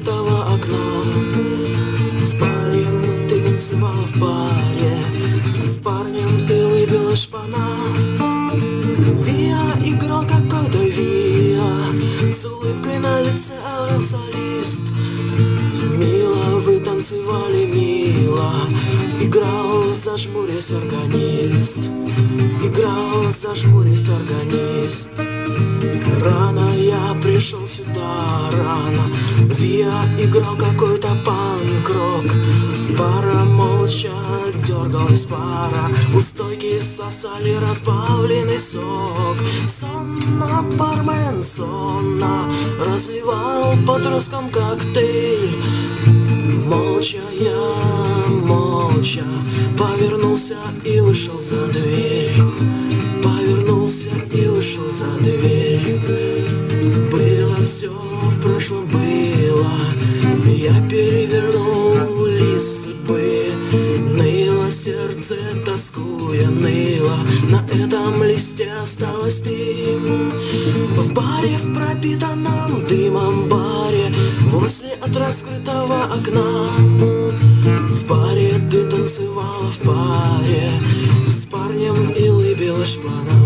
раскрытого окна. В паре ты танцевала в паре с парнем, ты лыбилась шпана. Виа играл какой-то Виа с улыбкой на лице, орал солист. Мило вы танцевали, мило, играл, зажмурясь, органист. Играл, зажмурясь, органист. Рано я пришел сюда, рано. Виа играл какой-то панк-рок. Пара молча дергалась, пара у стойки сосали разбавленный сок. Сонно бармен, сонно разливал по тросткам коктейль. Молча я, молча повернулся и вышел за дверь. Повернулся и вышел за дверь. Было все в прошлом, было. Я перевернул лист судьбы. Ныло сердце, тоскуя, ныло. На этом листе осталась ты. В баре, в пропитанном дымом баре, возле от раскрытого окна. В баре ты танцевала в паре с парнем и лыбилась шпана.